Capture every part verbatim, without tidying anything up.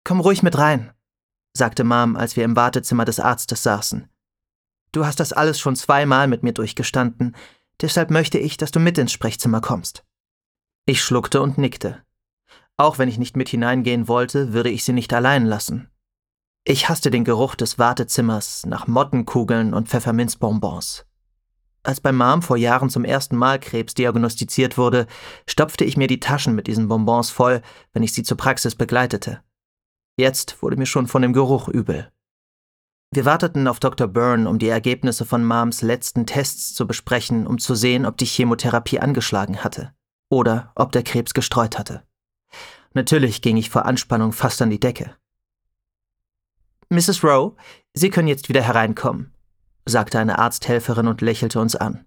Komm ruhig mit rein, sagte Mom, als wir im Wartezimmer des Arztes saßen. Du hast das alles schon zweimal mit mir durchgestanden, deshalb möchte ich, dass du mit ins Sprechzimmer kommst. Ich schluckte und nickte. Auch wenn ich nicht mit hineingehen wollte, würde ich sie nicht allein lassen. Ich hasste den Geruch des Wartezimmers nach Mottenkugeln und Pfefferminzbonbons. Als bei Mom vor Jahren zum ersten Mal Krebs diagnostiziert wurde, stopfte ich mir die Taschen mit diesen Bonbons voll, wenn ich sie zur Praxis begleitete. Jetzt wurde mir schon von dem Geruch übel. Wir warteten auf Doktor Byrne, um die Ergebnisse von Moms letzten Tests zu besprechen, um zu sehen, ob die Chemotherapie angeschlagen hatte oder ob der Krebs gestreut hatte. Natürlich ging ich vor Anspannung fast an die Decke. Misses Rowe, Sie können jetzt wieder hereinkommen, sagte eine Arzthelferin und lächelte uns an.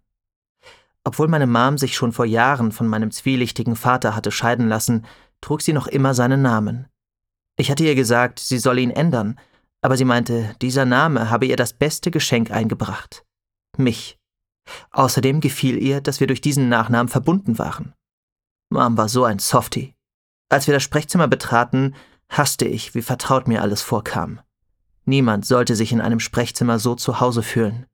Obwohl meine Mom sich schon vor Jahren von meinem zwielichtigen Vater hatte scheiden lassen, trug sie noch immer seinen Namen. Ich hatte ihr gesagt, sie solle ihn ändern, aber sie meinte, dieser Name habe ihr das beste Geschenk eingebracht. Mich. Außerdem gefiel ihr, dass wir durch diesen Nachnamen verbunden waren. Mom war so ein Softie. Als wir das Sprechzimmer betraten, hasste ich, wie vertraut mir alles vorkam. Niemand sollte sich in einem Sprechzimmer so zu Hause fühlen.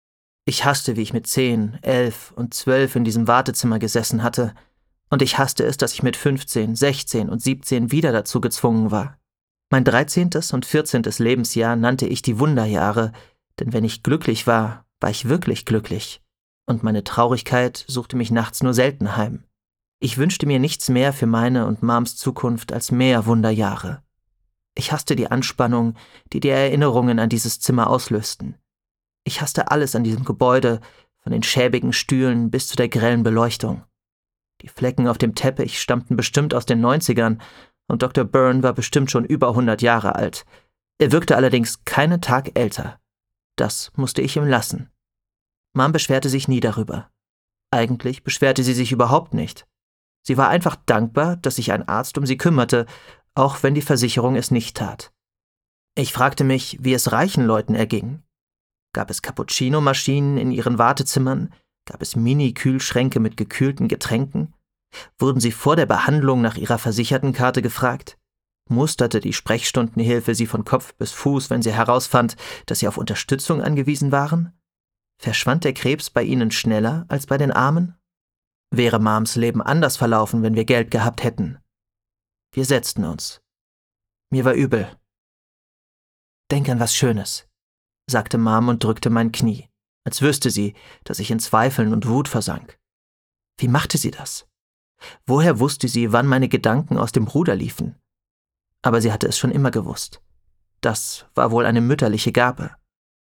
Ich hasste, wie ich mit zehn, elf und zwölf in diesem Wartezimmer gesessen hatte, und ich hasste es, dass ich mit fünfzehn, sechzehn und siebzehn wieder dazu gezwungen war. Mein dreizehntes und vierzehntes Lebensjahr nannte ich die Wunderjahre, denn wenn ich glücklich war, war ich wirklich glücklich, und meine Traurigkeit suchte mich nachts nur selten heim. Ich wünschte mir nichts mehr für meine und Moms Zukunft als mehr Wunderjahre. Ich hasste die Anspannung, die die Erinnerungen an dieses Zimmer auslösten. Ich hasste alles an diesem Gebäude, von den schäbigen Stühlen bis zu der grellen Beleuchtung. Die Flecken auf dem Teppich stammten bestimmt aus den neunzigern und Doktor Byrne war bestimmt schon über hundert Jahre alt. Er wirkte allerdings keinen Tag älter. Das musste ich ihm lassen. Mom beschwerte sich nie darüber. Eigentlich beschwerte sie sich überhaupt nicht. Sie war einfach dankbar, dass sich ein Arzt um sie kümmerte, auch wenn die Versicherung es nicht tat. Ich fragte mich, wie es reichen Leuten erging. Gab es Cappuccino-Maschinen in ihren Wartezimmern? Gab es Mini-Kühlschränke mit gekühlten Getränken? Wurden sie vor der Behandlung nach ihrer Versichertenkarte gefragt? Musterte die Sprechstundenhilfe sie von Kopf bis Fuß, wenn sie herausfand, dass sie auf Unterstützung angewiesen waren? Verschwand der Krebs bei ihnen schneller als bei den Armen? Wäre Moms Leben anders verlaufen, wenn wir Geld gehabt hätten? Wir setzten uns. Mir war übel. Denk an was Schönes, sagte Mom und drückte mein Knie, als wüsste sie, dass ich in Zweifeln und Wut versank. Wie machte sie das? Woher wusste sie, wann meine Gedanken aus dem Ruder liefen? Aber sie hatte es schon immer gewusst. Das war wohl eine mütterliche Gabe.